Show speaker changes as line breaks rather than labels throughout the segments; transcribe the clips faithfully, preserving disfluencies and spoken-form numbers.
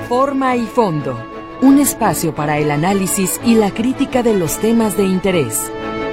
Forma y fondo, un espacio para el análisis y la crítica de los temas de interés.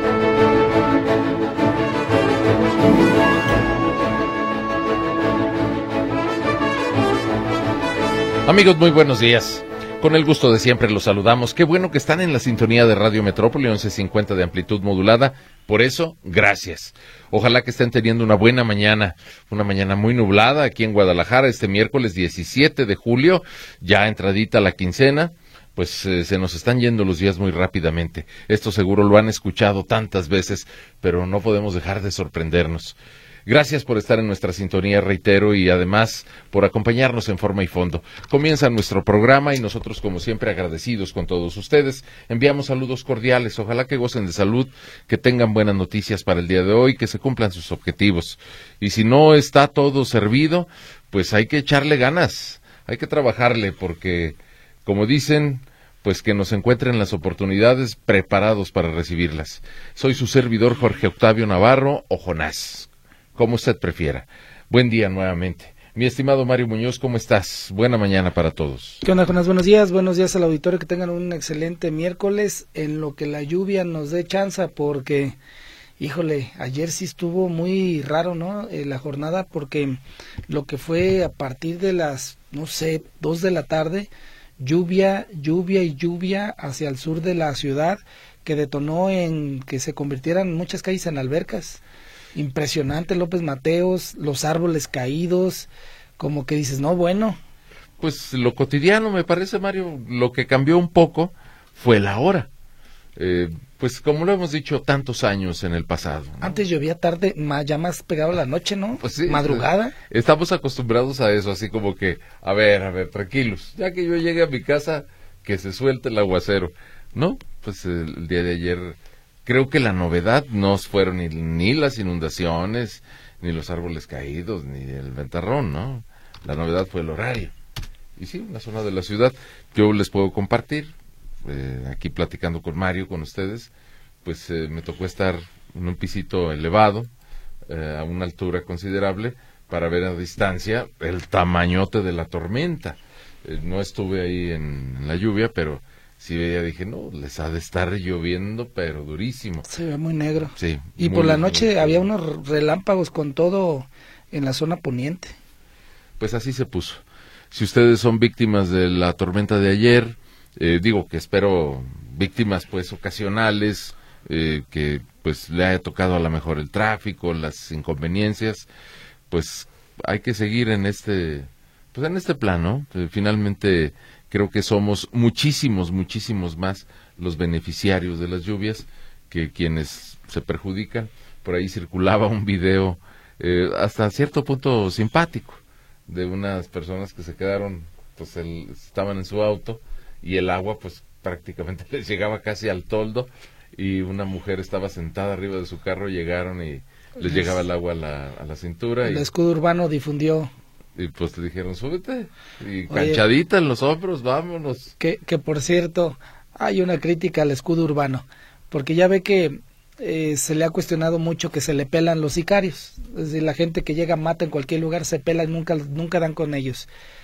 Amigos, muy buenos días. Con el gusto de siempre los saludamos. Qué bueno que están en la sintonía de Radio Metrópoli once cincuenta de amplitud modulada. Por eso, gracias. Ojalá que estén teniendo una buena mañana, una mañana muy nublada aquí en Guadalajara este miércoles diecisiete de julio, ya entradita la quincena. Pues eh, se nos están yendo los días muy rápidamente. Esto seguro lo han escuchado tantas veces, pero no podemos dejar de sorprendernos. Gracias por estar en nuestra sintonía, reitero, y además por acompañarnos en Forma y Fondo. Comienza nuestro programa y nosotros, como siempre, agradecidos con todos ustedes. Enviamos saludos cordiales, ojalá que gocen de salud, que tengan buenas noticias para el día de hoy, que se cumplan sus objetivos. Y si no está todo servido, pues hay que echarle ganas, hay que trabajarle, porque, como dicen, pues que nos encuentren las oportunidades preparados para recibirlas. Soy su servidor Jorge Octavio Navarro, o Jonás, como usted prefiera. Buen día nuevamente. Mi estimado Mario Muñoz, ¿cómo estás? Buena mañana para todos.
¿Qué onda, Jonás? Buenos días, buenos días al auditorio, que tengan un excelente miércoles, en lo que la lluvia nos dé chance, porque, híjole, ayer sí estuvo muy raro, ¿no? Eh, la jornada, porque lo que fue a partir de las, no sé, dos de la tarde, lluvia, lluvia y lluvia hacia el sur de la ciudad, que detonó en que se convirtieran muchas calles en albercas. Impresionante, López Mateos, los árboles caídos, como que dices, no, bueno.
Pues lo cotidiano, me parece, Mario, lo que cambió un poco fue la hora. Eh, pues como lo hemos dicho tantos años en el pasado, ¿no?
Antes llovía tarde, más, ya más pegado a la noche, ¿no?
Pues sí,
madrugada.
Estamos acostumbrados a eso, así como que, a ver, a ver, tranquilos, ya que yo llegue a mi casa, que se suelte el aguacero, ¿no? Pues el, el día de ayer, creo que la novedad no fueron ni, ni las inundaciones, ni los árboles caídos, ni el ventarrón, ¿no? La novedad fue el horario. Y sí, una zona de la ciudad, yo les puedo compartir, eh, aquí platicando con Mario, con ustedes, pues eh, me tocó estar en un pisito elevado, eh, a una altura considerable, para ver a distancia el tamañote de la tormenta. Eh, no estuve ahí en, en la lluvia, pero sí veía, dije, no, les ha de estar lloviendo, pero durísimo.
Se ve muy negro.
Sí.
Y
muy,
por la noche
muy,
había unos relámpagos con todo en la zona poniente.
Pues así se puso. Si ustedes son víctimas de la tormenta de ayer, eh, digo que espero víctimas pues ocasionales, eh, que pues le haya tocado a lo mejor el tráfico, las inconveniencias, pues hay que seguir en este, pues en este plan, ¿no? Eh, finalmente creo que somos muchísimos, muchísimos más los beneficiarios de las lluvias que quienes se perjudican. Por ahí circulaba un video eh, hasta cierto punto simpático de unas personas que se quedaron, pues el, estaban en su auto y el agua pues prácticamente les llegaba casi al toldo y una mujer estaba sentada arriba de su carro, llegaron y les llegaba el agua a la, a la cintura.
El
y,
escudo urbano difundió.
Y pues te dijeron, súbete, y canchadita en los hombros, vámonos.
Que, que por cierto, hay una crítica al escudo urbano, porque ya ve que eh, se le ha cuestionado mucho que se le pelan los sicarios. Es decir, la gente que llega, mata en cualquier lugar, se pela y nunca, nunca dan con ellos.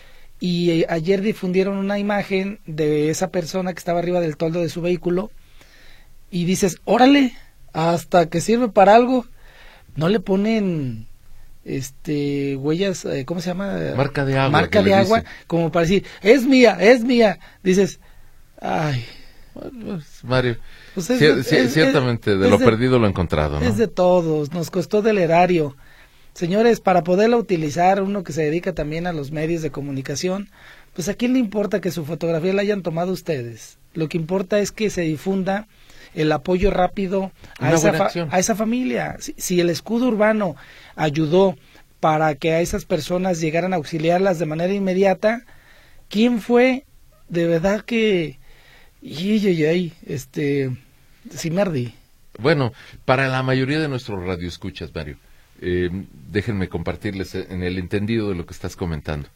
Y eh, ayer difundieron una imagen de esa persona que estaba arriba del toldo de su vehículo, y dices, órale, hasta que sirve para algo. No le ponen este huellas, eh, ¿cómo se llama?
Marca de agua.
Marca de agua, dicen, como para decir, es mía, es mía. Dices, ay.
Bueno, pues, Mario,
pues es,
cier-
es,
cier- ciertamente
es,
de lo
de,
perdido lo encontrado, ¿no?
Es de todos, nos costó del erario. Señores, para poderla utilizar, uno que se dedica también a los medios de comunicación, pues a quién le importa que su fotografía la hayan tomado ustedes. Lo que importa es que se difunda el apoyo rápido a, esa, fa- a esa familia. Si, si el escudo urbano ayudó para que a esas personas llegaran a auxiliarlas de manera inmediata, ¿quién fue? De verdad que... Y, y, y, este... Simerdi.
Bueno, para la mayoría de nuestros radioescuchas, Mario, eh, déjenme compartirles en el entendido de lo que estás comentando.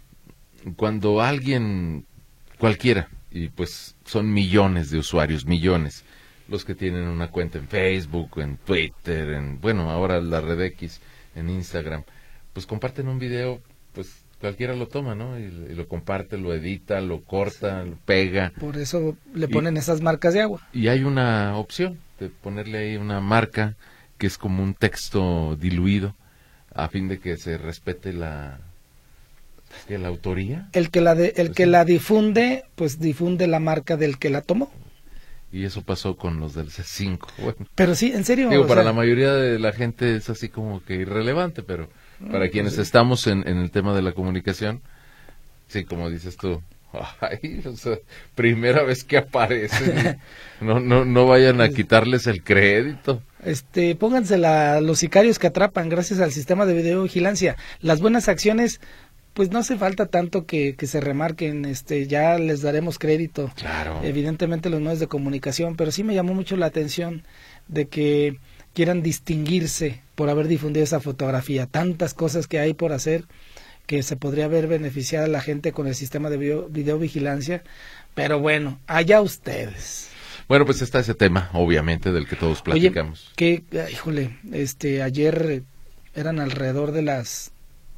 Cuando alguien, cualquiera, y pues son millones de usuarios, millones, los que tienen una cuenta en Facebook, en Twitter, en, bueno, ahora la red X, en Instagram, pues comparten un video, pues cualquiera lo toma, ¿no? Y, y lo comparte, lo edita, lo corta, lo pega.
Por eso le ponen y, esas marcas de agua.
Y hay una opción de ponerle ahí una marca que es como un texto diluido a fin de que se respete la, ¿qué, la autoría.
El que la de, el pues que sí. la difunde, pues difunde la marca del que la tomó.
Y eso pasó con los del C cinco. Bueno,
pero sí, en serio.
Digo, para sea, la mayoría de la gente es así como que irrelevante, pero para no, quienes pues sí. estamos en, en el tema de la comunicación, sí, como dices tú, ay, o sea, primera vez que aparece, no, no, no vayan a quitarles el crédito.
Este, pónganse la, los sicarios que atrapan gracias al sistema de videovigilancia. Las buenas acciones, pues no hace falta tanto que, que se remarquen, este, ya les daremos crédito,
claro.
Evidentemente los medios de comunicación, pero sí me llamó mucho la atención de que quieran distinguirse por haber difundido esa fotografía, tantas cosas que hay por hacer, que se podría haber beneficiado a la gente con el sistema de video, videovigilancia, pero bueno, allá ustedes.
Bueno, pues está ese tema, obviamente, del que todos platicamos.
Oye, que, híjole, este, ayer eran alrededor de las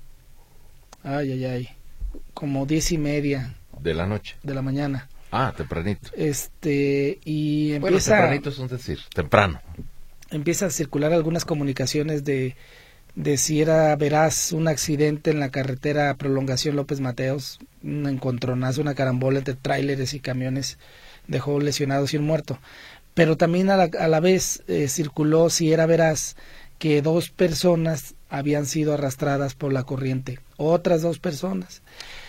Ay, ay, ay, como diez y media.
¿De la noche?
De la mañana.
Ah, tempranito.
Este, y empieza...
Bueno, tempranito es un decir, temprano.
Empieza a circular algunas comunicaciones de, de si era veraz un accidente en la carretera Prolongación López Mateos, un encontronazo, una carambola entre tráileres y camiones, dejó lesionados y un muerto. Pero también a la, a la vez eh, circuló si era veraz que dos personas habían sido arrastradas por la corriente, otras dos personas.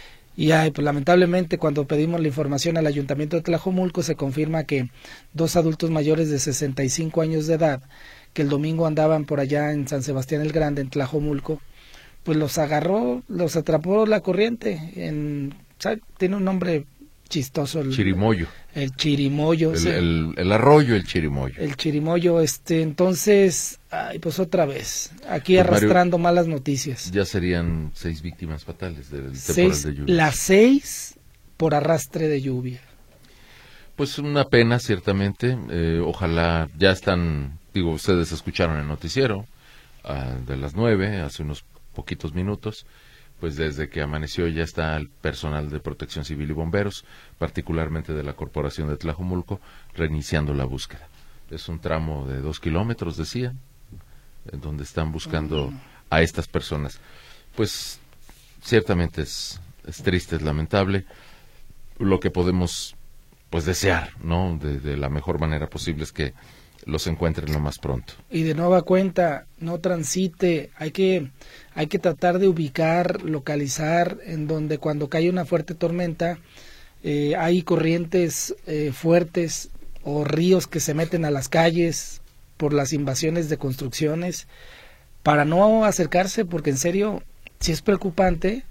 Y ay, pues lamentablemente cuando pedimos la información al Ayuntamiento de Tlajomulco se confirma que dos adultos mayores de sesenta y cinco años de edad, que el domingo andaban por allá en San Sebastián el Grande, en Tlajomulco, pues los agarró, los atrapó la corriente, en, ¿sabe? Tiene un nombre chistoso. El
Chirimoyo.
El Chirimoyo.
El,
sí.
el, el arroyo, el Chirimoyo.
El Chirimoyo, este, entonces, ay, pues otra vez, aquí pues arrastrando Mario, malas noticias.
Ya serían seis víctimas fatales del
seis,
temporal de lluvia.
Las seis por arrastre de lluvia.
Pues una pena, ciertamente, eh, ojalá, ya están, digo, ustedes escucharon el noticiero uh, de las nueve, hace unos poquitos minutos. Pues desde que amaneció ya está el personal de Protección Civil y Bomberos, particularmente de la Corporación de Tlajomulco, reiniciando la búsqueda. Es un tramo de dos kilómetros, decía, en donde están buscando a estas personas. Pues ciertamente es, es triste, es lamentable. Lo que podemos pues desear, ¿no? De, de la mejor manera posible es que los encuentren lo más pronto.
Y de nueva cuenta, no transite, hay que, hay que tratar de ubicar, localizar, en donde cuando cae una fuerte tormenta, eh, hay corrientes eh, fuertes o ríos que se meten a las calles por las invasiones de construcciones, para no acercarse, porque en serio, sí es preocupante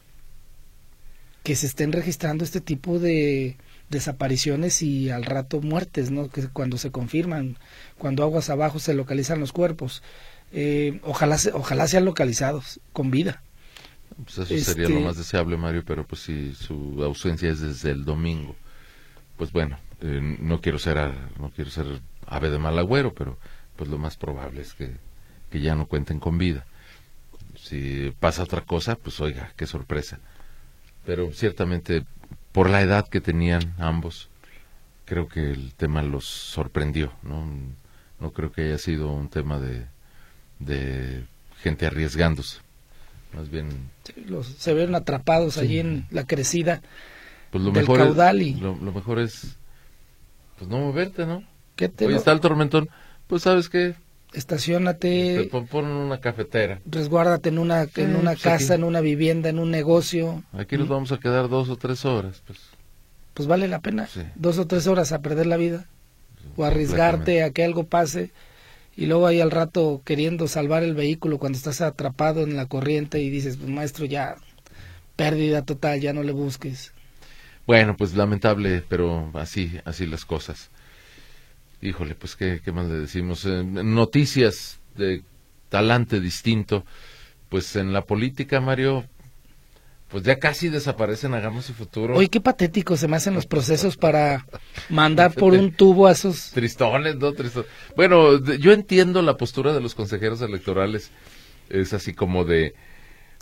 que se estén registrando este tipo de desapariciones y al rato muertes, ¿no? Que cuando se confirman, cuando aguas abajo se localizan los cuerpos, eh, ojalá se, ojalá sean localizados con vida.
Pues eso este... sería lo más deseable, Mario, pero pues si su ausencia es desde el domingo, pues bueno, eh, no quiero ser no quiero ser ave de mal agüero, pero pues lo más probable es que, que ya no cuenten con vida. Si pasa otra cosa, pues oiga, qué sorpresa. Pero ciertamente por la edad que tenían ambos, creo que el tema los sorprendió, ¿no? No creo que haya sido un tema de, de gente arriesgándose, más bien...
Sí, los, se ven atrapados sí. allí en la crecida
pues lo
del
mejor
caudal
es,
y...
Lo, lo mejor es, pues no moverte, ¿no?
¿Qué te
Hoy
lo...
está el tormentón, pues ¿sabes qué?
Estaciónate,
te ponen una cafetera,
resguárdate en una en eh, una pues casa, aquí. En una vivienda, en un negocio.
Aquí nos vamos a quedar dos o tres horas, pues.
Pues vale la pena,
sí.
dos o tres horas a perder la vida, sí, o arriesgarte a que algo pase, y luego ahí al rato queriendo salvar el vehículo cuando estás atrapado en la corriente y dices, pues maestro, ya, pérdida total, ya no le busques.
Bueno, pues lamentable, pero así, así las cosas. Híjole, pues qué, qué más le decimos. Eh, noticias de talante distinto, pues en la política, Mario, pues ya casi desaparecen Hagamos y Futuro.
Oye, qué patético se me hacen los procesos para mandar por un tubo a esos...
Tristones, ¿no? Tristones. Bueno, yo entiendo la postura de los consejeros electorales, es así como de,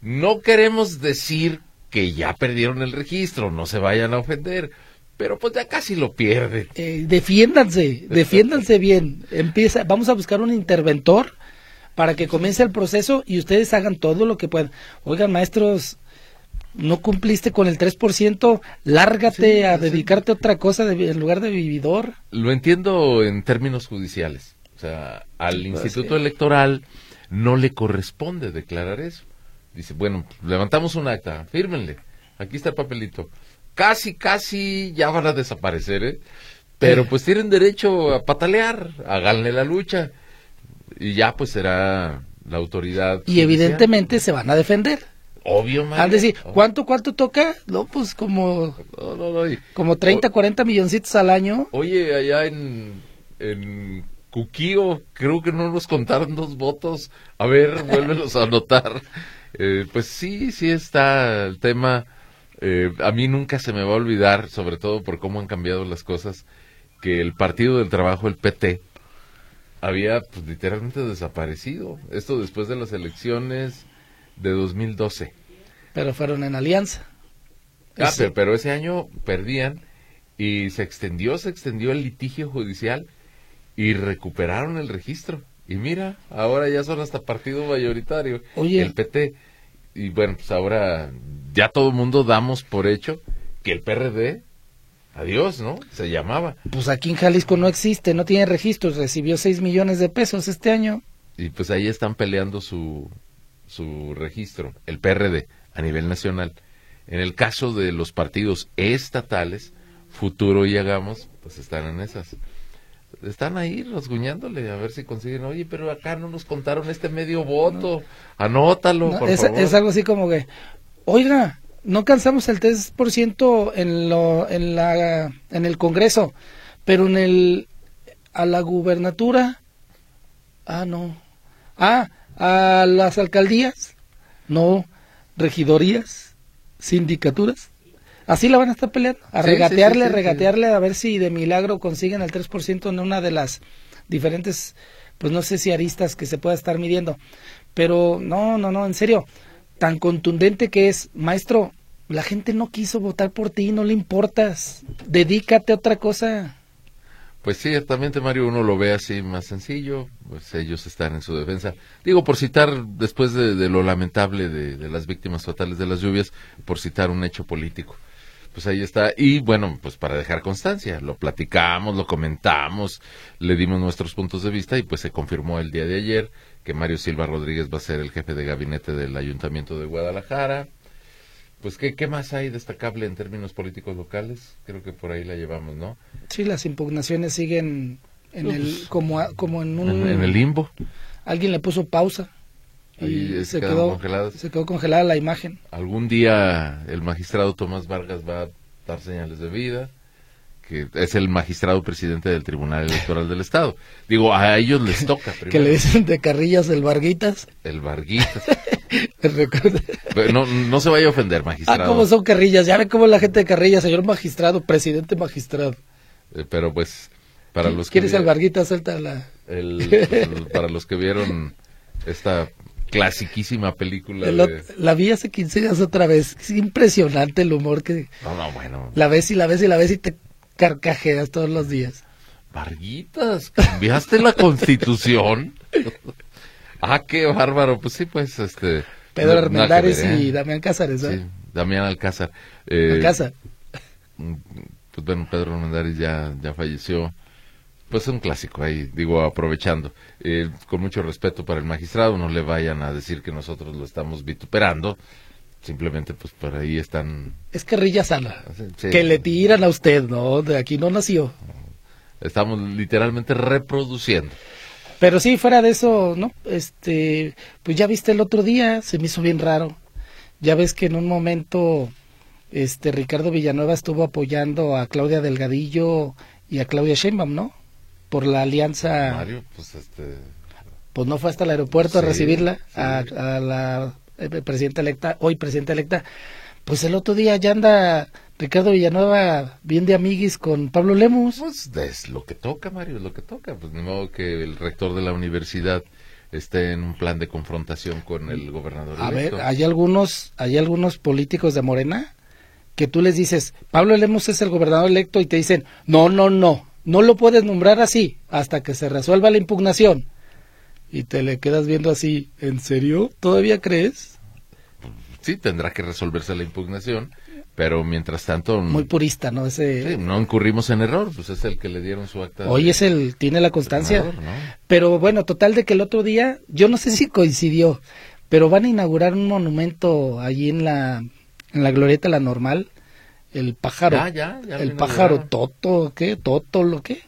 no queremos decir que ya perdieron el registro, no se vayan a ofender, pero pues ya casi lo pierden.
Eh, defiéndanse, defiéndanse bien. Empieza, vamos a buscar un interventor para que comience el proceso y ustedes hagan todo lo que puedan. Oigan, maestros, no cumpliste con el tres por ciento, lárgate sí, a sí. dedicarte a otra cosa de, en lugar de vividor.
Lo entiendo en términos judiciales. O sea, al pues Instituto sí. Electoral no le corresponde declarar eso. Dice, bueno, levantamos un acta, fírmenle, aquí está el papelito. Casi, casi ya van a desaparecer, ¿eh? Pero pues tienen derecho a patalear, háganle la lucha. Y ya pues será la autoridad.
Y judicial. Evidentemente se van a defender.
Obvio, Mario.
Al decir, ¿cuánto, cuánto toca? No, pues como,
no, no, no.
como treinta, cuarenta milloncitos al año.
Oye, allá en, en Cuquío, creo que no nos contaron dos votos. A ver, vuélvelos a anotar. Eh, pues sí, sí está el tema. Eh, a mí nunca se me va a olvidar, sobre todo por cómo han cambiado las cosas, que el Partido del Trabajo, el P T, había pues, literalmente desaparecido. Esto después de las elecciones de dos mil doce.
Pero fueron en alianza.
Ah, pero, pero ese año perdían y se extendió, se extendió el litigio judicial y recuperaron el registro. Y mira, ahora ya son hasta partido mayoritario,
Oye.
el P T. Y bueno, pues ahora ya todo el mundo damos por hecho que el P R D, adiós, ¿no? Se llamaba.
Pues aquí en Jalisco no existe, no tiene registros, recibió seis millones de pesos este año.
Y pues ahí están peleando su, su registro, el P R D, a nivel nacional. En el caso de los partidos estatales, Futuro y Hagamos, pues están en esas. Están ahí rasguñándole a ver si consiguen, oye, pero acá no nos contaron este medio voto, no. Anótalo,
no,
por
es,
favor.
Es algo así como que, oiga, no alcanzamos el tres por ciento en lo, en la, en el Congreso, pero en el, a la gubernatura, ah, no, ah, a las alcaldías, no, regidorías, sindicaturas. Así la van a estar peleando, a sí, regatearle, sí, sí, sí, regatearle, sí. A ver si de milagro consiguen el tres por ciento en una de las diferentes, pues no sé si aristas que se pueda estar midiendo. Pero no, no, no, en serio, tan contundente que es, maestro, la gente no quiso votar por ti, no le importas, dedícate a otra cosa.
Pues sí, ciertamente, Mario, uno lo ve así más sencillo, pues ellos están en su defensa. Digo, por citar, después de, de lo lamentable de, de las víctimas fatales de las lluvias, por citar un hecho político. Pues ahí está, y bueno, pues para dejar constancia, lo platicamos, lo comentamos, le dimos nuestros puntos de vista y pues se confirmó el día de ayer que Mario Silva Rodríguez va a ser el jefe de gabinete del Ayuntamiento de Guadalajara. Pues, ¿qué, qué más hay destacable en términos políticos locales? Creo que por ahí la llevamos, ¿no?
Sí, las impugnaciones siguen en Uf. el como, como en un...
En, en el limbo.
Alguien le puso pausa. Y
Ahí
se quedó, se quedó congelada la imagen.
Algún día el magistrado Tomás Vargas va a dar señales de vida, que es el magistrado presidente del Tribunal Electoral del Estado. Digo, a ellos les toca primero.
Que le dicen de carrillas el Varguitas.
El Varguitas. no, no se vaya a ofender, magistrado.
Ah, ¿cómo son carrillas? Ya ve cómo la gente de carrillas, señor magistrado, presidente magistrado.
Eh, pero pues, para los que...
¿Quieres el Varguitas? Suelta la...
El, pues, para los que vieron esta... clasiquísima película
el,
de...
La vi hace quince días otra vez. Es impresionante el humor que...
No, no, bueno.
La ves y la ves y la ves y te carcajeas todos los días.
Varguitas, ¿cambiaste la Constitución? Ah, qué bárbaro. Pues sí, pues, este...
Pedro Armendáriz y Damián Cázares, ¿eh?
Sí, Damián Alcázar. Eh,
Alcázar.
Pues bueno, Pedro Armendáriz ya, ya falleció. Pues es un clásico ahí, digo, aprovechando. Eh, con mucho respeto para el magistrado, no le vayan a decir que nosotros lo estamos vituperando. Simplemente, pues, por ahí están...
Es carrilla sana.
Sí.
Que le tiran a usted, ¿no? De aquí no nació.
Estamos literalmente reproduciendo.
Pero sí, fuera de eso, ¿no? Este, pues ya viste el otro día, se me hizo bien raro. Ya ves que en un momento, este, Ricardo Villanueva estuvo apoyando a Claudia Delgadillo y a Claudia Sheinbaum, ¿no? Por la alianza.
Mario, pues este...
Pues no fue hasta el aeropuerto sí, a recibirla,
sí.
a, a la eh, presidenta electa, hoy presidenta electa. Pues el otro día ya anda Ricardo Villanueva bien de amiguis con Pablo Lemus.
Pues es lo que toca, Mario, es lo que toca. Pues de modo que el rector de la universidad esté en un plan de confrontación con el gobernador
A
electo.
ver, hay algunos, hay algunos políticos de Morena que tú les dices, Pablo Lemos es el gobernador electo, y te dicen, no, no, no, no lo puedes nombrar así hasta que se resuelva la impugnación. Y te le quedas viendo así, ¿en serio? ¿Todavía crees?
Sí, tendrá que resolverse la impugnación, pero mientras tanto...
Muy purista, ¿no? Ese...
Sí, no incurrimos en error, pues es el que le dieron su acta.
Hoy
de...
es el, tiene la constancia.
Gobernador, ¿no?
Pero bueno, total de que el otro día, yo no sé si coincidió, pero van a inaugurar un monumento allí en la, en la Glorieta La Normal, el pájaro.
Ya, ya, ya
el
lo
pájaro
inauguraron.
Toto, ¿qué? Toto, ¿lo qué?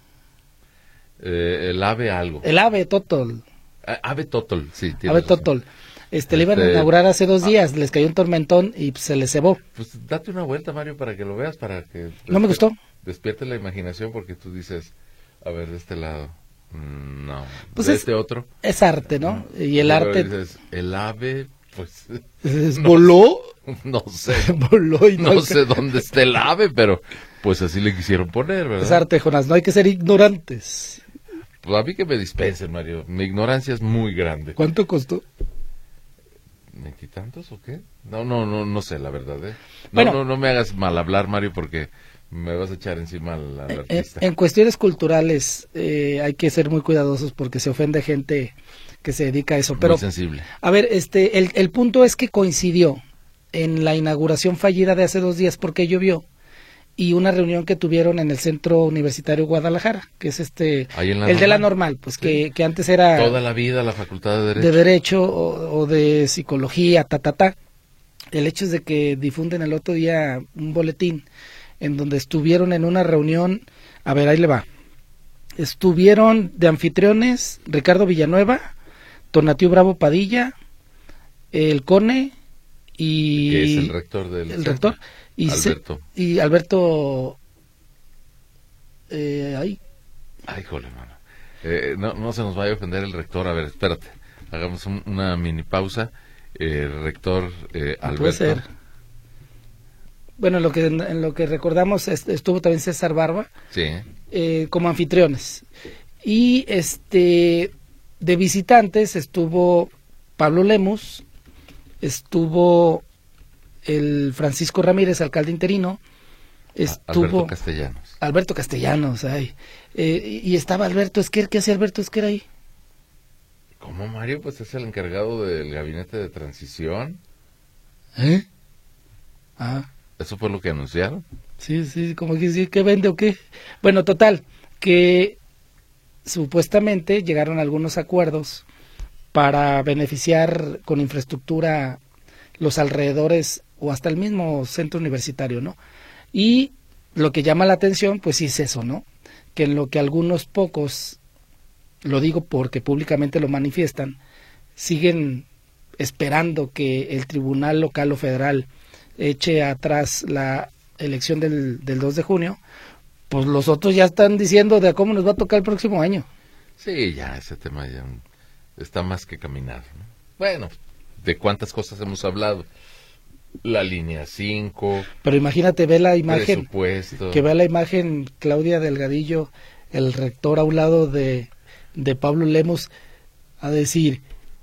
Eh, el ave algo.
El ave Totol.
Ah, ave Totol, sí. tienes
Ave
razón.
Totol. Este, le iban a
Este,
inaugurar hace dos
ah.
días, les cayó un tormentón y se les cebó.
Pues date una vuelta, Mario, para que lo veas, para que...
No me gustó.
Despierte la imaginación, porque tú dices, a ver, de este lado, mm, no.
Pues
de
es-
este otro.
Es arte, ¿no? Y el
luego
arte
dices, el ave, pues,
es-
no
voló,
no sé.
voló y no,
No sé dónde está el ave, pero pues así le quisieron poner, ¿verdad?
Es arte, Jonás, no hay que ser ignorantes.
Pues a mí que me dispensen, Mario. Mi ignorancia es muy grande.
¿Cuánto costó?
¿Veintitantos o qué? No, no, no, no sé, la verdad, ¿eh? No,
Bueno.
no, no me hagas mal hablar, Mario, porque me vas a echar encima al, al
En,
artista.
en cuestiones culturales eh, hay que ser muy cuidadosos porque se ofende gente que se dedica a eso. Pero,
Muy sensible.
a ver, este, el, el punto es que coincidió en la inauguración fallida de hace dos días porque llovió y una reunión que tuvieron en el Centro Universitario Guadalajara, que es este,
Ahí en la
el de la
Normal.
normal, pues
Sí.
que, que antes era
Toda la vida la Facultad de Derecho.
de Derecho o, o de Psicología, ta, ta, ta. El hecho es de que difunden el otro día un boletín en donde estuvieron en una reunión, a ver, ahí le va. Estuvieron de anfitriones Ricardo Villanueva, Tonatiu Bravo Padilla, el Cone y...
Que es el rector del...
el rector y se-
Alberto.
y Alberto eh, ahí
Ay, jole, mano. Eh, no, no se nos vaya a ofender el rector. A ver, espérate. Hagamos un- una mini pausa. Eh, el rector eh,
puede
Alberto.
ser. Bueno, en lo que en lo que recordamos est- estuvo también César Barba
Sí.
eh, como anfitriones y este de visitantes estuvo Pablo Lemus, estuvo el Francisco Ramírez, alcalde interino, estuvo
Alberto Castellanos.
Alberto Castellanos, ay, eh, y estaba Alberto Esquer. ¿Qué hacía Alberto Esquer ahí?
¿Cómo, Mario? Pues es el encargado del gabinete de transición.
¿Eh? Ah,
Eso fue lo que anunciaron.
sí, sí, como que sí, ¿qué vende o qué? Bueno, total, que supuestamente llegaron a algunos acuerdos para beneficiar con infraestructura los alrededores o hasta el mismo centro universitario, ¿no? Y lo que llama la atención, pues sí es eso, ¿no? Que en lo que algunos pocos, lo digo porque públicamente lo manifiestan, siguen esperando que el tribunal local o federal eche atrás la elección del, del dos de junio, pues los otros ya están diciendo de cómo nos va a tocar el próximo año.
Sí, ya, ese tema ya está más que caminado, ¿no? Bueno, de cuántas cosas hemos hablado. La línea cinco,
Pero imagínate, ve la imagen,
presupuesto.
que vea la imagen Claudia Delgadillo, el rector a un lado de, de Pablo Lemos, a decir,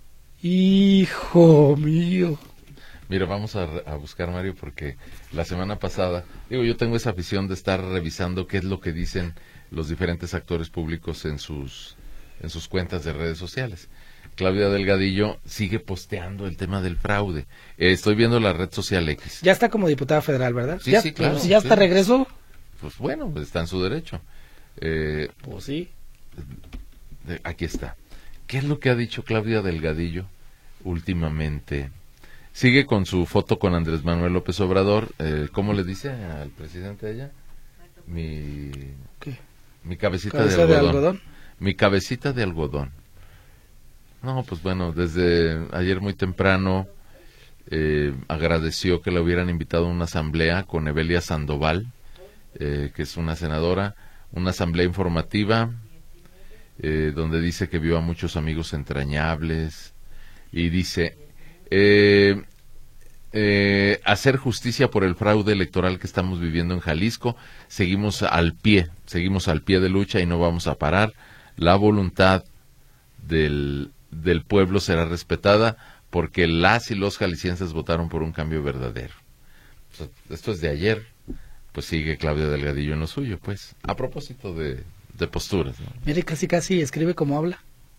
hijo mío.
Mira, vamos a, a buscar, Mario, porque la semana pasada, digo, yo tengo esa afición de estar revisando qué es lo que dicen los diferentes actores públicos en sus, en sus cuentas de redes sociales. Claudia Delgadillo sigue posteando el tema del fraude. Eh, estoy viendo la red social X.
Ya está como diputada federal, ¿verdad?
Sí,
ya,
sí, claro,
Si ya
sí.
está regreso,
Pues bueno, pues está en su derecho. Eh,
pues sí.
eh, aquí está. ¿Qué es lo que ha dicho Claudia Delgadillo últimamente? Sigue con su foto con Andrés Manuel López Obrador. Eh, ¿Cómo le dice al presidente ella? Mi,
¿Qué?
mi cabecita
Cabeza
de,
de
algodón.
algodón.
Mi cabecita de algodón. No, pues bueno, desde ayer muy temprano eh, agradeció que le hubieran invitado a una asamblea con Evelia Sandoval, eh, que es una senadora, una asamblea informativa, eh, donde dice que vio a muchos amigos entrañables y dice, eh, eh, hacer justicia por el fraude electoral que estamos viviendo en Jalisco, seguimos al pie, seguimos al pie de lucha y no vamos a parar. La voluntad del del pueblo será respetada porque las y los jaliscienses votaron por un cambio verdadero. O sea, esto es de ayer, pues sigue Claudia Delgadillo en lo suyo, pues, a propósito de, de posturas, ¿no?
Mire, casi casi escribe como habla.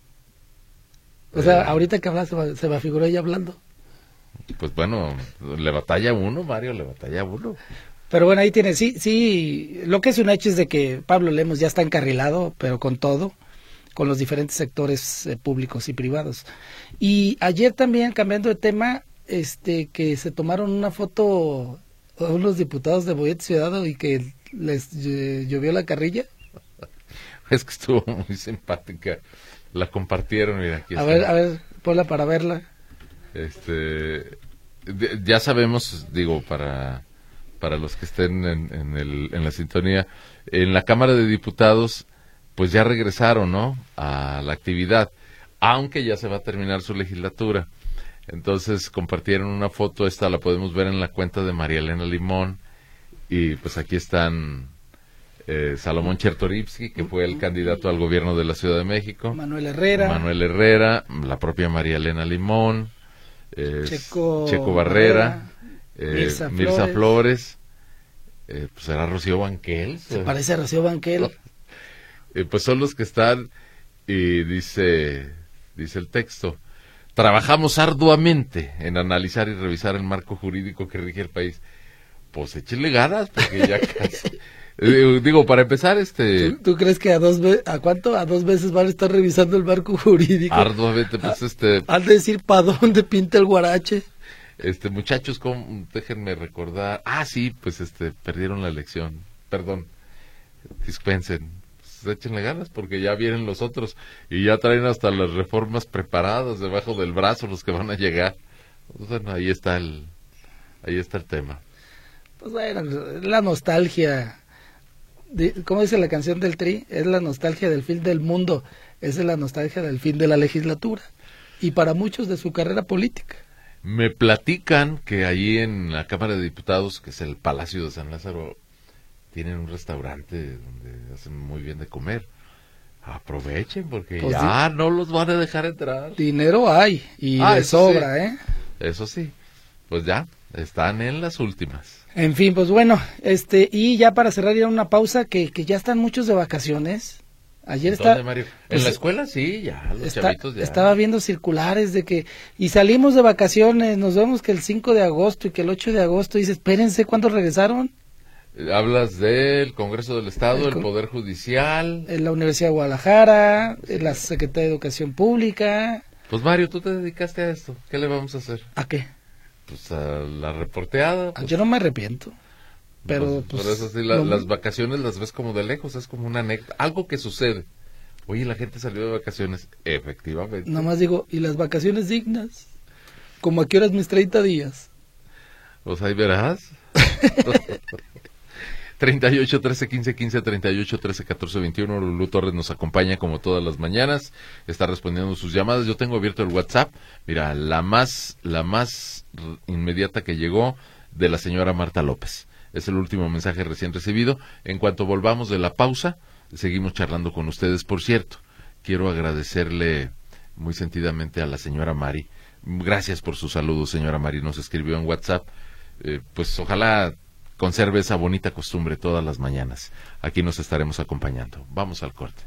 O sea,
Eh,
ahorita que habla se va, se va a figurar ella hablando.
Pues bueno, le batalla uno, Mario, le batalla uno.
Pero bueno, ahí tiene, sí, sí, lo que es un hecho es de que Pablo Lemos ya está encarrilado, pero con todo, con los diferentes sectores eh, públicos y privados. Y ayer también, cambiando de tema, este, que se tomaron una foto a unos diputados de Boyet Ciudadano y que les eh, llovió la carrilla.
Es que estuvo muy simpática. La compartieron, mira, aquí
A
está.
ver, a ver, ponla para verla.
Este, de- ya sabemos, digo, para, para los que estén en, en, el, en la sintonía, en la Cámara de Diputados, pues ya regresaron, ¿no?, a la actividad, aunque ya se va a terminar su legislatura. Entonces compartieron una foto, esta la podemos ver en la cuenta de María Elena Limón, y pues aquí están eh, Salomón Chertorivsky, que fue el candidato al gobierno de la Ciudad de México,
Manuel Herrera.
Manuel Herrera, la propia María Elena Limón, eh,
Checo,
Checo Barrera,
Barrera,
eh,
Mirza
Mirza
Flores,
Flores, eh, pues era Rocío Banquel,
se parece a Rocío Banquel.
eh, pues son los que están, y dice, dice el texto: trabajamos arduamente en analizar y revisar el marco jurídico que rige el país. Pues échenle ganas, porque ya casi. Eh, digo, para empezar, este...
¿Tú, tú crees que a dos ve a cuánto? A dos veces van a estar revisando el marco jurídico.
arduamente, pues este...
Al decir para dónde pinta el guarache.
Este, muchachos, ¿cómo? Déjenme recordar. Ah, sí, pues este, perdieron la elección. Perdón, dispensen. Pues échenle ganas porque ya vienen los otros y ya traen hasta las reformas preparadas debajo del brazo los que van a llegar. Pues bueno, ahí está el, ahí está el tema.
Pues bueno, la nostalgia. De, ¿Cómo dice la canción del Tri? Es la nostalgia del fin del mundo. Esa es la nostalgia del fin de la legislatura. Y para muchos de su carrera política.
Me platican que allí en la Cámara de Diputados, que es el Palacio de San Lázaro, tienen un restaurante donde hacen muy bien de comer. Aprovechen porque
Pues
ya no los van a dejar entrar.
Dinero hay y
Ah,
de
eso
sobra,
sí.
¿eh?
Eso sí, pues ya, están en las últimas.
En fin, pues bueno, este, y ya para cerrar ya una pausa, que, que ya están muchos de vacaciones. Ayer está...
¿Dónde, Mario?
pues,
en la escuela sí, ya, los
está-
chavitos ya.
Estaba viendo circulares de que, y salimos de vacaciones, nos vemos que el cinco de agosto y que el ocho de agosto, y dice, espérense, ¿cuándo regresaron?
Hablas del Congreso del Estado,
El
el,
con-
Poder Judicial.
En la Universidad de Guadalajara, en la Secretaría de Educación Pública.
Pues Mario, tú te dedicaste a esto, ¿qué le vamos a hacer?
¿A qué?
Pues a la reporteada.
Ah,
Pues,
Yo no me arrepiento. Pero,
pues,
pues,
por eso sí, la-
lo-
las vacaciones las ves como de lejos, es como una anécdota, algo que sucede. Oye, la gente salió de vacaciones, efectivamente.
Nomás digo, ¿y las vacaciones dignas? ¿Como a qué horas mis treinta días?
Pues ahí verás. treinta y ocho, trece, quince, quince, treinta y ocho, trece, catorce, veintiuno. Lulú Torres nos acompaña como todas las mañanas. Está respondiendo sus llamadas. Yo tengo abierto el WhatsApp. Mira, la más, la más r- inmediata que llegó de la señora Marta López. Es el último mensaje recién recibido. En cuanto volvamos de la pausa, seguimos charlando con ustedes. Por cierto, quiero agradecerle muy sentidamente a la señora Mari. Gracias por su saludo, señora Mari. Nos escribió en WhatsApp. Eh, pues ojalá conserve esa bonita costumbre todas las mañanas. Aquí nos estaremos acompañando. Vamos al corte.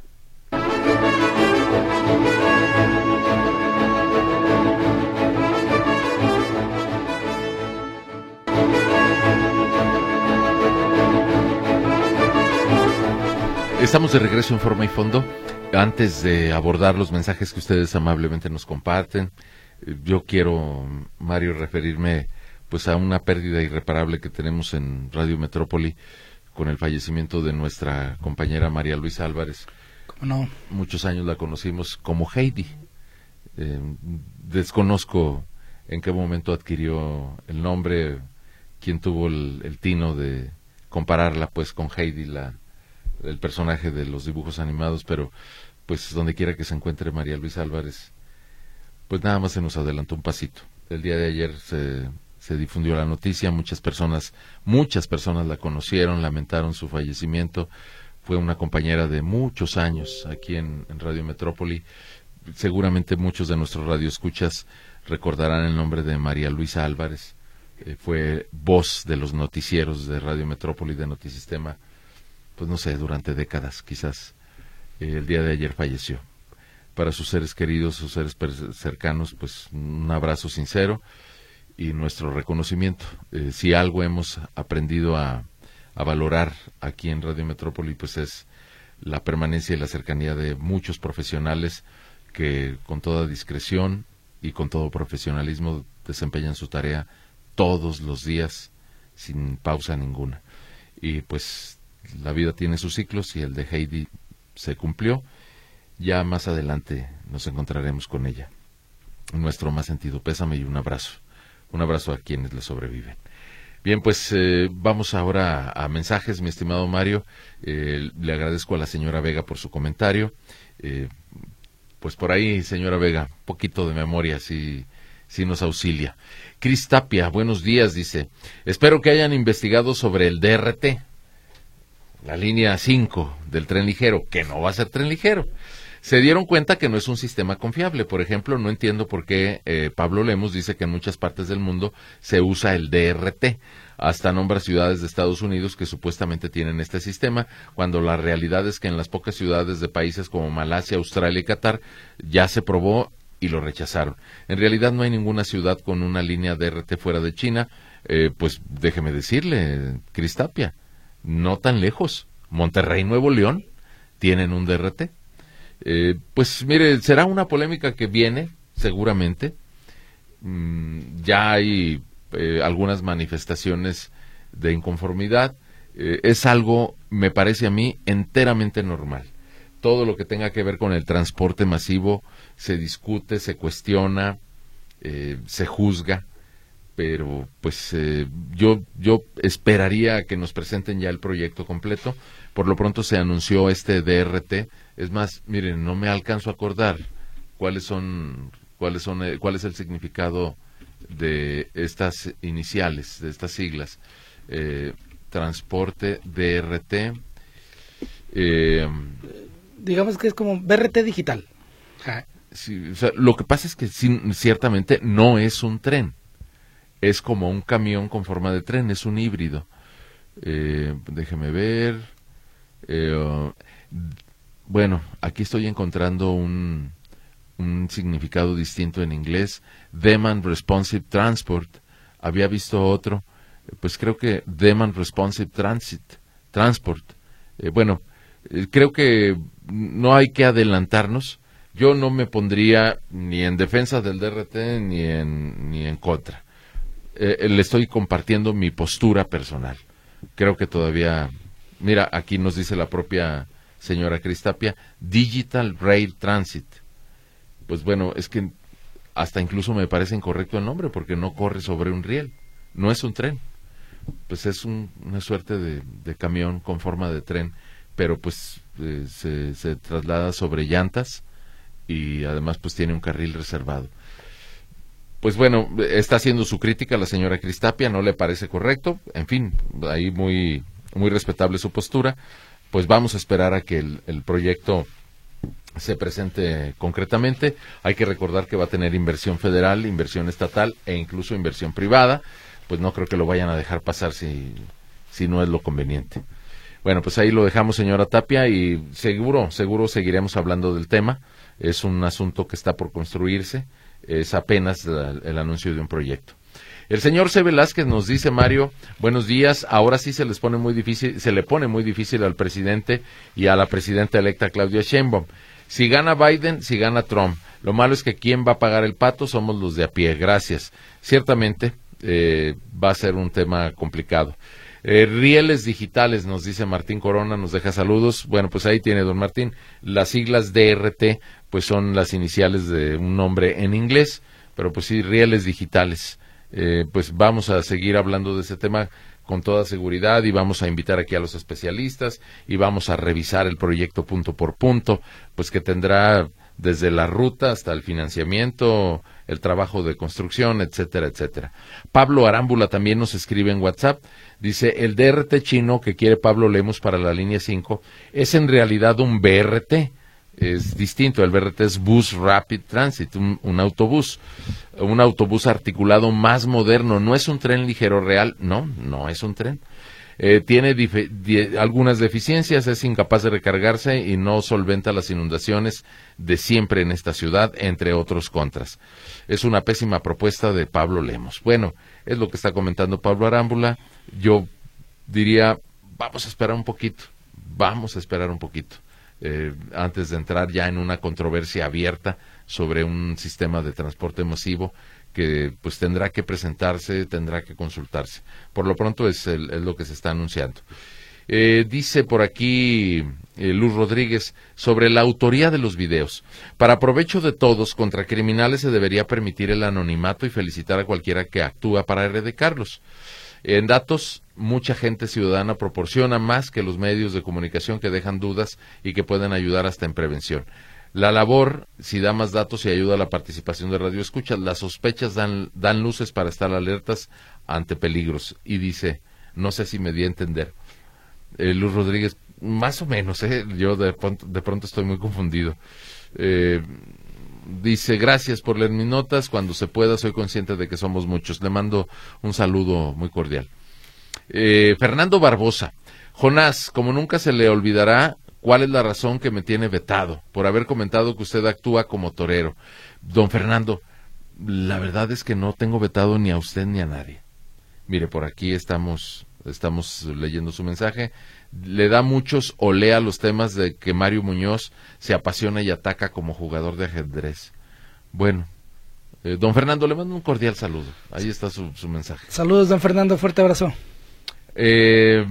Estamos de regreso en Forma y Fondo. Antes de abordar los mensajes que ustedes amablemente nos comparten, eh, yo quiero, Mario, referirme pues a una pérdida irreparable que tenemos en Radio Metrópoli con el fallecimiento de nuestra compañera María Luisa Álvarez.
¿Cómo no?
Muchos años la conocimos como Heidi. Eh, desconozco en qué momento adquirió el nombre, quién tuvo el, el tino de compararla pues con Heidi, la el personaje de los dibujos animados, pero pues donde quiera que se encuentre María Luisa Álvarez, pues nada más se nos adelantó un pasito. El día de ayer se, se difundió la noticia, muchas personas, muchas personas la conocieron, lamentaron su fallecimiento. Fue una compañera de muchos años aquí en, en Radio Metrópoli. seguramente muchos de nuestros radioescuchas recordarán el nombre de María Luisa Álvarez. Eh, fue voz de los noticieros de Radio Metrópoli, de Notisistema, pues no sé, durante décadas quizás. Eh, el día de ayer falleció. Para sus seres queridos, sus seres cercanos, pues un abrazo sincero y nuestro reconocimiento. Eh, si algo hemos aprendido a, a valorar aquí en Radio Metrópoli, pues es la permanencia y la cercanía de muchos profesionales que con toda discreción y con todo profesionalismo desempeñan su tarea todos los días sin pausa ninguna. Y pues la vida tiene sus ciclos y el de Heidi se cumplió. Ya más adelante nos encontraremos con ella. Nuestro más sentido pésame y un abrazo. Un abrazo a quienes le sobreviven. Bien, pues eh, vamos ahora a, a mensajes, mi estimado Mario. Eh, le agradezco a la señora Vega por su comentario. Eh, pues por ahí, señora Vega, un poquito de memoria, si, si nos auxilia. Cris Tapia, buenos días, dice. Espero que hayan investigado sobre el D R T, la línea cinco del tren ligero, que no va a ser tren ligero. Se dieron cuenta que no es un sistema confiable. Por ejemplo, no entiendo por qué eh, Pablo Lemos dice que en muchas partes del mundo se usa el D R T. Hasta nombra ciudades de Estados Unidos que supuestamente tienen este sistema, cuando la realidad es que en las pocas ciudades de países como Malasia, Australia y Qatar ya se probó y lo rechazaron. En realidad no hay ninguna ciudad con una línea D R T fuera de China. Eh, pues déjeme decirle, Cris Tapia, no tan lejos. Monterrey, Nuevo León, tienen un D R T. Eh, pues mire, será una polémica que viene, seguramente. Mm, ya hay eh, algunas manifestaciones de inconformidad. Eh, es algo, me parece a mí, enteramente normal. Todo lo que tenga que ver con el transporte masivo se discute, se cuestiona, eh, se juzga, pero pues eh, yo, yo esperaría que nos presenten ya el proyecto completo. Por lo pronto se anunció este D R T. Es más, miren, no me alcanzo a acordar cuáles son, cuáles son, eh, cuál es el significado de estas iniciales, de estas siglas. Eh, transporte, D R T. Eh,
Digamos que es como B R T digital. Ja.
Sí, o sea, lo que pasa es que sí, ciertamente no es un tren. Es como un camión con forma de tren, es un híbrido. Eh, déjeme ver. Eh, uh, bueno, aquí estoy encontrando un, un significado distinto en inglés. Demand Responsive Transport. Había visto otro. Pues creo que Demand Responsive Transit, Transport. Eh, bueno, eh, creo que no hay que adelantarnos. Yo no me pondría ni en defensa del D R T ni en, ni en contra. Eh, le estoy compartiendo mi postura personal. Creo que todavía, mira, aquí nos dice la propia señora Cris Tapia, Digital Rail Transit. Pues bueno, es que hasta incluso me parece incorrecto el nombre porque no corre sobre un riel, no es un tren. Pues es un, una suerte de, de camión con forma de tren, pero pues eh, se, se traslada sobre llantas y además pues tiene un carril reservado. Pues bueno, está haciendo su crítica la señora Cris Tapia, no le parece correcto, en fin, ahí muy, muy respetable su postura. Pues vamos a esperar a que el, el proyecto se presente concretamente. Hay que recordar que va a tener inversión federal, inversión estatal e incluso inversión privada. Pues no creo que lo vayan a dejar pasar si, si no es lo conveniente. Bueno, pues ahí lo dejamos, señora Tapia, y seguro, seguro seguiremos hablando del tema. Es un asunto que está por construirse, es apenas la, el anuncio de un proyecto. El señor C. Velázquez nos dice, Mario, buenos días, ahora sí se les pone muy difícil, se le pone muy difícil al presidente y a la presidenta electa Claudia Sheinbaum. Si gana Biden, si gana Trump. Lo malo es que quien va a pagar el pato somos los de a pie. Gracias. Ciertamente eh, va a ser un tema complicado. Eh, rieles digitales, nos dice Martín Corona, nos deja saludos. Bueno, pues ahí tiene don Martín. Las siglas D R T, pues son las iniciales de un nombre en inglés, pero pues sí, rieles digitales. Eh, pues vamos a seguir hablando de ese tema con toda seguridad y vamos a invitar aquí a los especialistas y vamos a revisar el proyecto punto por punto, pues que tendrá desde la ruta hasta el financiamiento, el trabajo de construcción, etcétera, etcétera. Pablo Arámbula también nos escribe en WhatsApp, dice, el D R T chino que quiere Pablo Lemos para la línea cinco es en realidad un B R T, es distinto. El B R T es Bus Rapid Transit, un, un autobús, un autobús articulado más moderno. No es un tren ligero real, no, no es un tren. Eh, tiene dife- di- algunas deficiencias, es incapaz de recargarse y no solventa las inundaciones de siempre en esta ciudad, entre otros contras. Es una pésima propuesta de Pablo Lemos. Bueno, es lo que está comentando Pablo Arámbula. Yo diría, vamos a esperar un poquito, vamos a esperar un poquito, eh, antes de entrar ya en una controversia abierta sobre un sistema de transporte masivo que pues tendrá que presentarse, tendrá que consultarse. Por lo pronto es, el, es lo que se está anunciando. Eh, dice por aquí eh, Luz Rodríguez sobre la autoría de los videos. Para provecho de todos, contra criminales se debería permitir el anonimato y felicitar a cualquiera que actúa para erradicarlos. En datos, mucha gente ciudadana proporciona más que los medios de comunicación que dejan dudas y que pueden ayudar hasta en prevención. La labor, si da más datos y ayuda a la participación de Radio Escuchas, las sospechas dan, dan luces para estar alertas ante peligros. Y dice, no sé si me di a entender, eh, Luz Rodríguez, más o menos, eh, yo de pronto, de pronto estoy muy confundido. Eh, dice, gracias por leer mis notas, cuando se pueda soy consciente de que somos muchos. Le mando un saludo muy cordial. Eh, Fernando Barbosa, Jonás, como nunca se le olvidará, ¿cuál es la razón que me tiene vetado? Por haber comentado que usted actúa como torero. Don Fernando, la verdad es que no tengo vetado ni a usted ni a nadie. Mire, por aquí estamos, estamos leyendo su mensaje. Le da muchos olé a los temas de que Mario Muñoz se apasiona y ataca como jugador de ajedrez. Bueno, eh, don Fernando, le mando un cordial saludo. Ahí está su, su mensaje.
Saludos, don Fernando, fuerte abrazo.
Eh...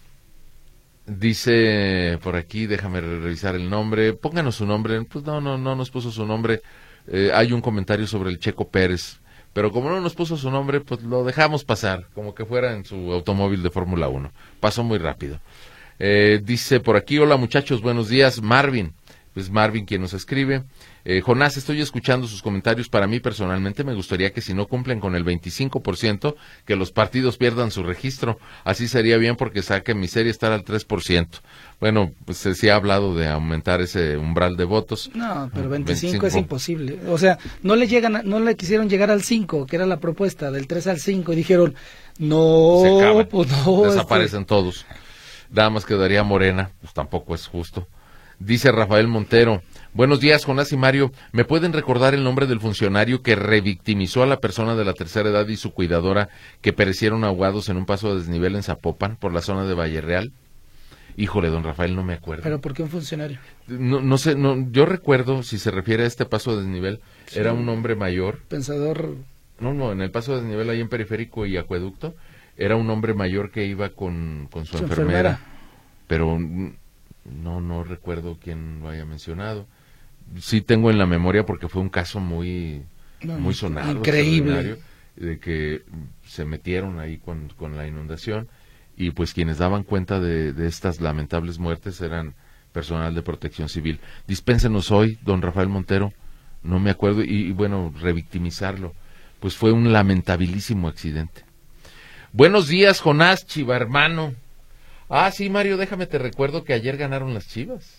Dice por aquí, déjame revisar el nombre, pónganos su nombre. Pues no, no, no nos puso su nombre. Eh, hay un comentario sobre el Checo Pérez, pero como no nos puso su nombre, pues lo dejamos pasar, como que fuera en su automóvil de Fórmula uno. Pasó muy rápido. Eh, dice por aquí, hola muchachos, buenos días, Marvin. Pues Marvin quien nos escribe. Eh, Jonás, estoy escuchando sus comentarios. Para mí personalmente me gustaría que si no cumplen con el veinticinco por ciento, que los partidos pierdan su registro. Así sería bien porque saque mi serie estar al tres por ciento. Bueno, pues se sí ha hablado de aumentar ese umbral de votos.
No, pero veinticinco, veinticinco es imposible. O sea, no le llegan, a, no le quisieron llegar al cinco, que era la propuesta, del tres al cinco, y dijeron, no,
se acaban,
pues no.
Desaparecen
este...
todos. Nada más quedaría Morena, pues tampoco es justo. Dice Rafael Montero, buenos días, Jonás y Mario, ¿me pueden recordar el nombre del funcionario que revictimizó a la persona de la tercera edad y su cuidadora que perecieron ahogados en un paso a desnivel en Zapopan, por la zona de Valle Real? Híjole, don Rafael, no me acuerdo.
¿Pero por qué un funcionario?
No, no sé, no, yo recuerdo, si se refiere a este paso a desnivel, sí, era un hombre mayor.
Pensador.
No, no, en el paso a desnivel ahí en Periférico y Acueducto, era un hombre mayor que iba con, con su, su enfermera, enfermera, pero... No, no recuerdo quién lo haya mencionado. Sí tengo en la memoria porque fue un caso muy, no, muy sonado.
Increíble.
De que se metieron ahí con, con la inundación y pues quienes daban cuenta de, de estas lamentables muertes eran personal de protección civil. Dispénsenos hoy, don Rafael Montero, no me acuerdo, y, y bueno, revictimizarlo. Pues fue un lamentabilísimo accidente. Buenos días, Jonás, Chiva hermano. Ah, sí, Mario, déjame te recuerdo que ayer ganaron las Chivas.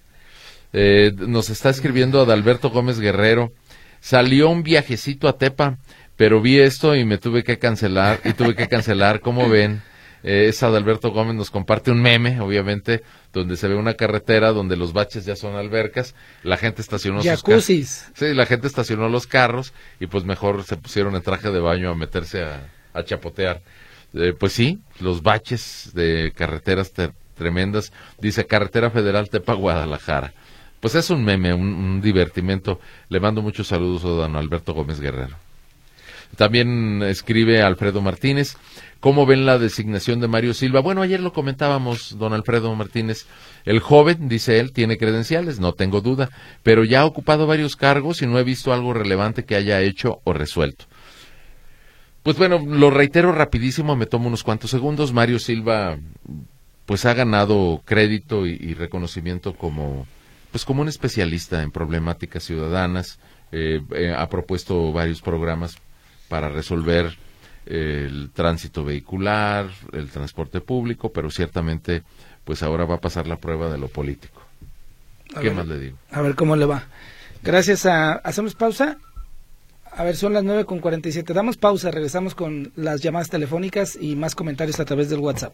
Eh, nos está escribiendo Adalberto Gómez Guerrero. Salió un viajecito a Tepa, pero vi esto y me tuve que cancelar, y tuve que cancelar, ¿cómo ven? Eh, es Adalberto Gómez, nos comparte un meme, obviamente, donde se ve una carretera donde los baches ya son albercas, la gente estacionó sus carros. Sí, la gente estacionó los carros y pues mejor se pusieron en traje de baño a meterse a, a chapotear. Eh, pues sí, los baches de carreteras ter- tremendas, dice Carretera Federal Tepa Guadalajara. Pues es un meme, un, un divertimento. Le mando muchos saludos a don Alberto Gómez Guerrero. También escribe Alfredo Martínez, ¿cómo ven la designación de Mario Silva? Bueno, ayer lo comentábamos, don Alfredo Martínez. El joven, dice él, tiene credenciales, no tengo duda, pero ya ha ocupado varios cargos y no he visto algo relevante que haya hecho o resuelto. Pues bueno, lo reitero rapidísimo, me tomo unos cuantos segundos. Mario Silva, pues ha ganado crédito y, y reconocimiento como, pues como un especialista en problemáticas ciudadanas. Eh, eh, ha propuesto varios programas para resolver eh, el tránsito vehicular, el transporte público, pero ciertamente, pues ahora va a pasar la prueba de lo político. A ¿Qué ver, más le digo?
A ver cómo le va. Gracias a... ¿Hacemos pausa? A ver, son las nueve con cuarenta y siete. Damos pausa, regresamos con las llamadas telefónicas y más comentarios a través del WhatsApp.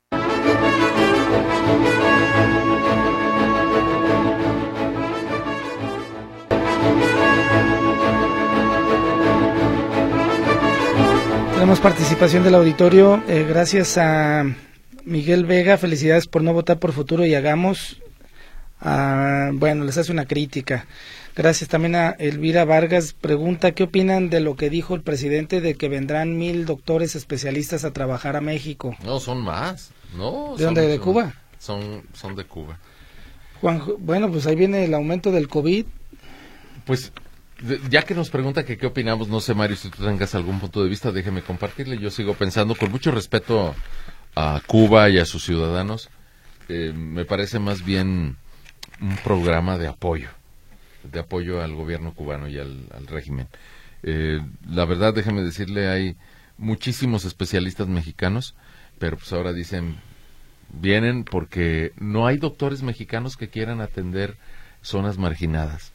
Tenemos participación del auditorio. Eh, gracias a Miguel Vega. Felicidades por no votar por Futuro y Hagamos. Ah, bueno, les hace una crítica. Gracias también a Elvira Vargas. Pregunta, ¿qué opinan de lo que dijo el presidente de que vendrán mil doctores especialistas a trabajar a México?
No, son más. No,
¿De dónde? ¿De Cuba?
Son, son de Cuba.
Juan, bueno, pues ahí viene el aumento del COVID.
Pues, ya que nos pregunta que qué opinamos, no sé, Mario, si tú tengas algún punto de vista, déjeme compartirle. Yo sigo pensando, con mucho respeto a Cuba y a sus ciudadanos, eh, me parece más bien un programa de apoyo, de apoyo al gobierno cubano y al, al régimen. Eh, la verdad, déjeme decirle, hay muchísimos especialistas mexicanos, pero pues ahora dicen, vienen porque no hay doctores mexicanos que quieran atender zonas marginadas.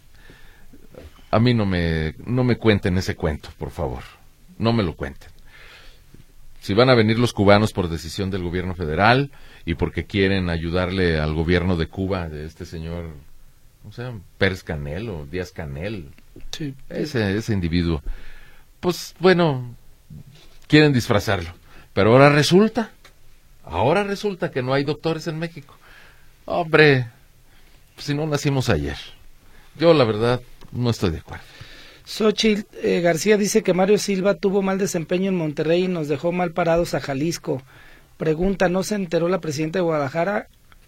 A mí no me, no me cuenten ese cuento, por favor, no me lo cuenten. Si van a venir los cubanos por decisión del gobierno federal y porque quieren ayudarle al gobierno de Cuba, de este señor, no sé, Pérez Canel o Díaz Canel,
sí.
ese, ese individuo, pues bueno, quieren disfrazarlo. Pero ahora resulta, ahora resulta que no hay doctores en México. Hombre, si no nacimos ayer. Yo la verdad no estoy de acuerdo.
Xochitl eh, García dice que Mario Silva tuvo mal desempeño en Monterrey y nos dejó mal parados a Jalisco. Pregunta, ¿no se enteró la presidenta de Guadalajara?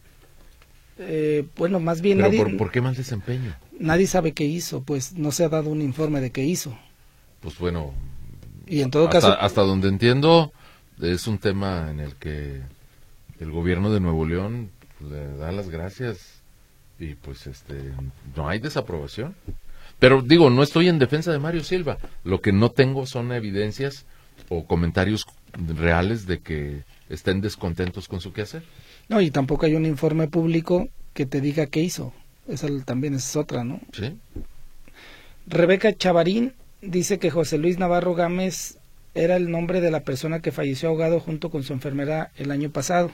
Eh, bueno, más bien
¿Pero
nadie...
por, por qué mal desempeño?
Nadie sabe qué hizo, pues no se ha dado un informe de qué hizo.
Pues bueno,
y en todo
hasta,
caso...
hasta donde entiendo, es un tema en el que el gobierno de Nuevo León le da las gracias y pues este no hay desaprobación. Pero digo, no estoy en defensa de Mario Silva. Lo que no tengo son evidencias o comentarios reales de que estén descontentos con su quehacer.
No, y tampoco hay un informe público que te diga qué hizo. Esa también es otra, ¿no?
Sí.
Rebeca Chavarín dice que José Luis Navarro Gámez era el nombre de la persona que falleció ahogado junto con su enfermera el año pasado.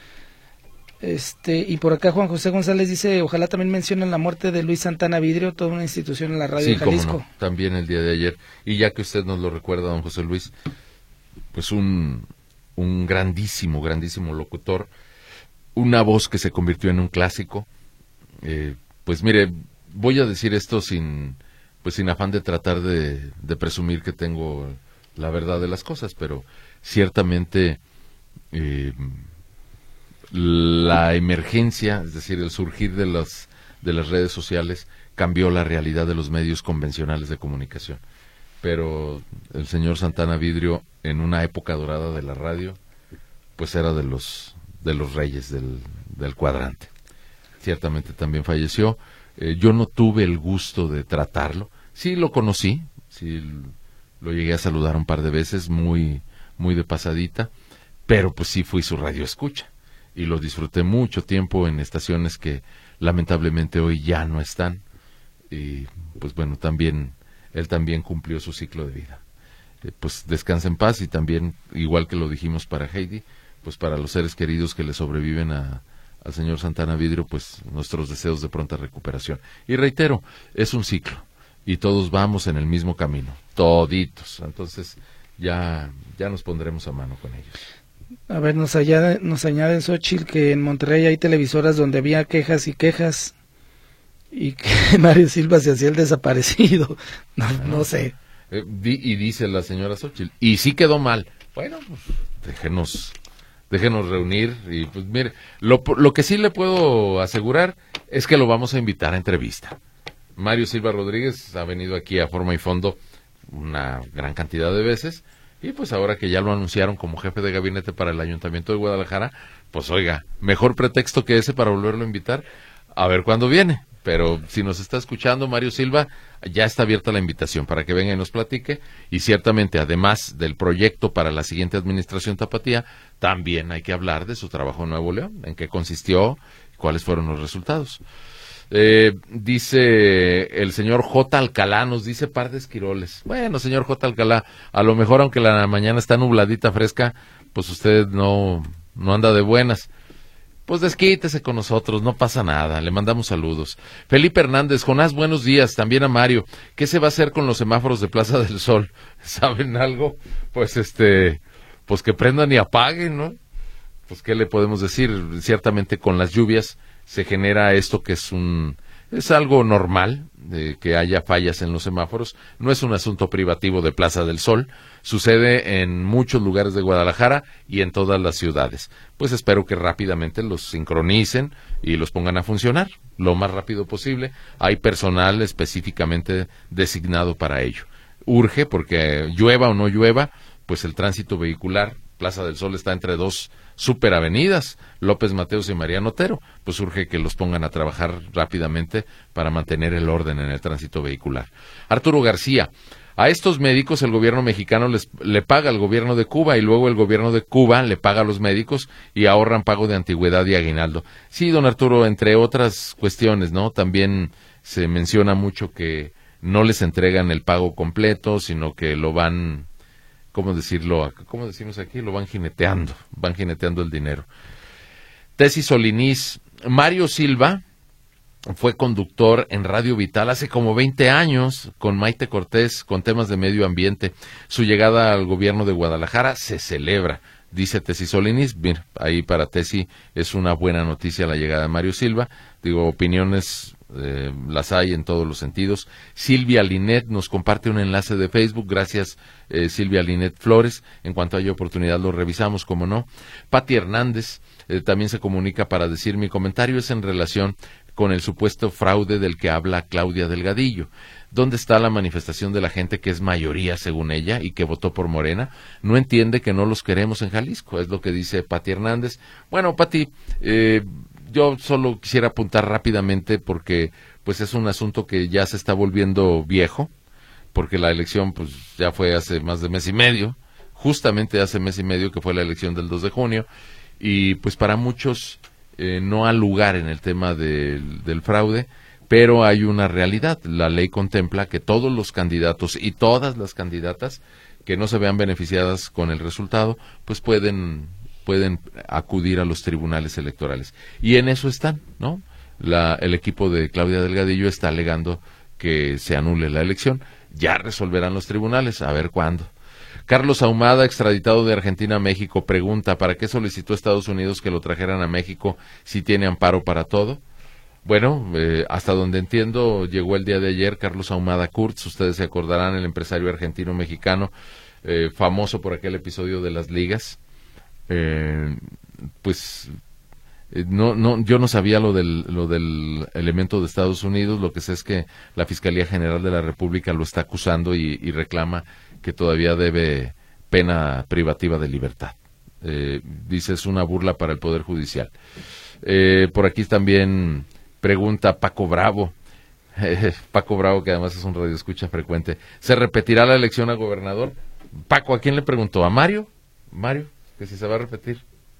Este, y por acá Juan José González dice, ojalá también mencionen la muerte de Luis Santana Vidrio, toda una institución en la radio
sí,
de Jalisco.
Cómo no, también el día de ayer. Y ya que usted nos lo recuerda, don José Luis, pues un, un grandísimo, grandísimo locutor, una voz que se convirtió en un clásico. Eh, pues mire, voy a decir esto sin, pues sin afán de tratar de, de presumir que tengo la verdad de las cosas, pero ciertamente... Eh, la emergencia, es decir, el surgir de las de las redes sociales cambió la realidad de los medios convencionales de comunicación. Pero el señor Santana Vidrio, en una época dorada de la radio, pues era de los de los reyes del, del cuadrante. Ciertamente también falleció. Eh, yo no tuve el gusto de tratarlo. Sí lo conocí, sí lo llegué a saludar un par de veces, muy muy de pasadita, pero pues sí fui su radio escucha. Y lo disfruté mucho tiempo en estaciones que lamentablemente hoy ya no están. Y pues bueno, también él también cumplió su ciclo de vida. Eh, pues descansa en paz y también, igual que lo dijimos para Heidi, pues para los seres queridos que le sobreviven a, al señor Santana Vidrio, pues nuestros deseos de pronta recuperación. Y reitero, es un ciclo y todos vamos en el mismo camino, toditos. Entonces ya, ya nos pondremos a mano con ellos.
A ver, nos, añade, nos añaden Xochitl que en Monterrey hay televisoras donde había quejas y quejas y que Mario Silva se hacía el desaparecido. No, no, no sé.
Eh, di, y dice la señora Xochitl, y sí quedó mal. Bueno, pues déjenos, déjenos reunir y pues mire, lo, lo que sí le puedo asegurar es que lo vamos a invitar a entrevista. Mario Silva Rodríguez ha venido aquí a Forma y Fondo una gran cantidad de veces. Y pues ahora que ya lo anunciaron como jefe de gabinete para el Ayuntamiento de Guadalajara, pues oiga, mejor pretexto que ese para volverlo a invitar, a ver cuándo viene. Pero si nos está escuchando Mario Silva, ya está abierta la invitación para que venga y nos platique. Y ciertamente, además del proyecto para la siguiente administración tapatía, también hay que hablar de su trabajo en Nuevo León, en qué consistió, cuáles fueron los resultados. Eh, dice el señor J. Alcalá, nos dice par de esquiroles. Bueno, señor J. Alcalá, a lo mejor aunque la mañana está nubladita, fresca, pues usted no, no anda de buenas. Pues desquítese con nosotros, no pasa nada, le mandamos saludos. Felipe Hernández, Jonás, buenos días, también a Mario. ¿Qué se va a hacer con los semáforos de Plaza del Sol? ¿Saben algo? Pues este, pues que prendan y apaguen, ¿no? Pues qué le podemos decir, ciertamente con las lluvias se genera esto que es un, es algo normal, de que haya fallas en los semáforos, no es un asunto privativo de Plaza del Sol, sucede en muchos lugares de Guadalajara y en todas las ciudades. Pues espero que rápidamente los sincronicen y los pongan a funcionar lo más rápido posible. Hay personal específicamente designado para ello. Urge, porque llueva o no llueva, pues el tránsito vehicular, Plaza del Sol está entre dos superavenidas, López Mateos y Mariano Otero, pues urge que los pongan a trabajar rápidamente para mantener el orden en el tránsito vehicular. Arturo García, a estos médicos el gobierno mexicano les, le paga al gobierno de Cuba y luego el gobierno de Cuba le paga a los médicos y ahorran pago de antigüedad y aguinaldo. Sí, don Arturo, entre otras cuestiones, ¿no? También se menciona mucho que no les entregan el pago completo, sino que lo van... ¿Cómo decirlo? ¿Cómo decimos aquí? Lo van jineteando, van jineteando el dinero. Tesis Solinís, Mario Silva fue conductor en Radio Vital hace como veinte años con Maite Cortés con temas de medio ambiente. Su llegada al gobierno de Guadalajara se celebra, dice Tesis Solinís. Mira, ahí para Tesi es una buena noticia la llegada de Mario Silva. Digo, opiniones... Eh, las hay en todos los sentidos. Silvia Linet nos comparte un enlace de Facebook, gracias eh, Silvia Linet Flores, en cuanto haya oportunidad lo revisamos, como no. Pati Hernández eh, también se comunica para decir, mi comentario es en relación con el supuesto fraude del que habla Claudia Delgadillo. ¿Dónde está la manifestación de la gente que es mayoría según ella y que votó por Morena? No entiende que no los queremos en Jalisco, es lo que dice Pati Hernández. Bueno, Pati, eh, yo solo quisiera apuntar rápidamente porque pues es un asunto que ya se está volviendo viejo, porque la elección pues ya fue hace más de mes y medio, justamente hace mes y medio que fue la elección del dos de junio, y pues para muchos eh, no ha lugar en el tema del, del fraude, pero hay una realidad. La ley contempla que todos los candidatos y todas las candidatas que no se vean beneficiadas con el resultado, pues pueden... pueden acudir a los tribunales electorales. Y en eso están, ¿no? La, el equipo de Claudia Delgadillo está alegando que se anule la elección. Ya resolverán los tribunales, a ver cuándo. Carlos Ahumada, extraditado de Argentina a México, pregunta, ¿para qué solicitó Estados Unidos que lo trajeran a México si tiene amparo para todo? Bueno, eh, hasta donde entiendo, llegó el día de ayer Carlos Ahumada Kurtz, ustedes se acordarán, el empresario argentino-mexicano, eh, famoso por aquel episodio de las ligas. Eh, pues eh, no no yo no sabía lo del lo del elemento de Estados Unidos. Lo que sé es que la Fiscalía General de la República lo está acusando y, y reclama que todavía debe pena privativa de libertad. Eh, dice, es una burla para el Poder Judicial. Eh, por aquí también pregunta Paco Bravo, eh, Paco Bravo, que además es un radioescucha frecuente, ¿se repetirá la elección a gobernador? Paco, ¿a quién le preguntó? ¿A Mario? Mario, que si se va a repetir.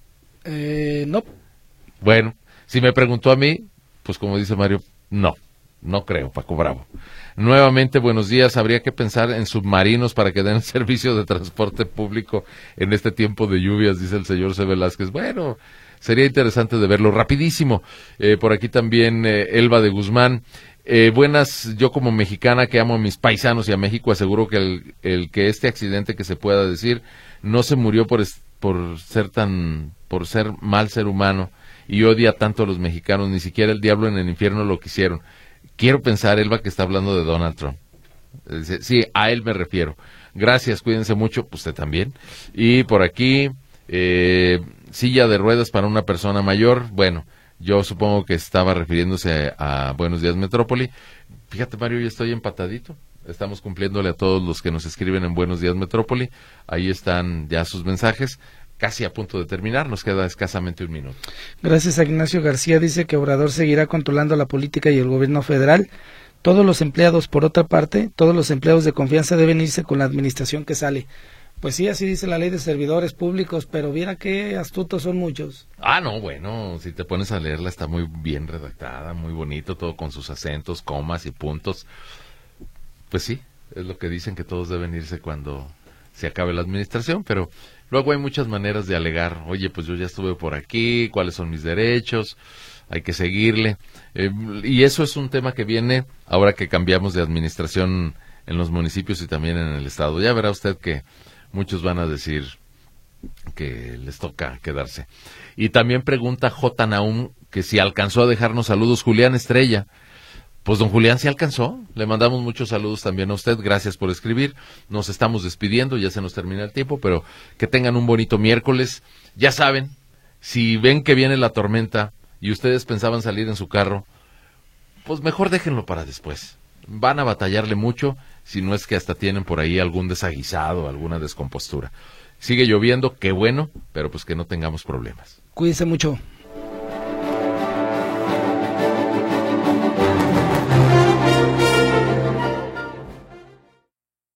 Eh, no.
Bueno, si me preguntó a mí, pues como dice Mario, no, no creo, Paco Bravo. Nuevamente, buenos días. Habría que pensar en submarinos para que den el servicio de transporte público en este tiempo de lluvias, dice el señor C. Velázquez. Bueno, sería interesante de verlo. Rapidísimo, eh, por aquí también eh, Elba de Guzmán. Eh, buenas, yo como mexicana que amo a mis paisanos y a México, aseguro que el, el que este accidente que se pueda decir no se murió por, por ser tan, por ser mal ser humano y odia tanto a los mexicanos, ni siquiera el diablo en el infierno lo quisieron. Quiero pensar, Elba, que está hablando de Donald Trump. Sí, a él me refiero. Gracias, cuídense mucho, usted también. Y por aquí, eh, silla de ruedas para una persona mayor. Bueno, yo supongo que estaba refiriéndose a, a Buenos Días Metrópoli. Fíjate, Mario, yo estoy empatadito. Estamos cumpliéndole a todos los que nos escriben en Buenos Días Metrópoli. Ahí están ya sus mensajes. Casi a punto de terminar, nos queda escasamente un minuto.
Gracias a Ignacio García, dice que Obrador seguirá controlando la política y el gobierno federal. Todos los empleados, por otra parte, todos los empleados de confianza deben irse con la administración que sale. Pues sí, así dice la ley de servidores públicos, pero viera qué astutos son muchos.
Ah, no, bueno, si te pones a leerla está muy bien redactada, muy bonito, todo con sus acentos, comas y puntos. Pues sí, es lo que dicen, que todos deben irse cuando se acabe la administración, pero luego hay muchas maneras de alegar. Oye, pues yo ya estuve por aquí, ¿cuáles son mis derechos? Hay que seguirle. Eh, y eso es un tema que viene ahora que cambiamos de administración en los municipios y también en el estado. Ya verá usted que muchos van a decir que les toca quedarse. Y también pregunta J. Naum que si alcanzó a dejarnos saludos Julián Estrella. Pues don Julián sí alcanzó, le mandamos muchos saludos también a usted, gracias por escribir, nos estamos despidiendo, ya se nos termina el tiempo, pero que tengan un bonito miércoles. Ya saben, si ven que viene la tormenta y ustedes pensaban salir en su carro, pues mejor déjenlo para después. Van a batallarle mucho, si no es que hasta tienen por ahí algún desaguisado, alguna descompostura. Sigue lloviendo, qué bueno, pero pues que no tengamos problemas.
Cuídense mucho.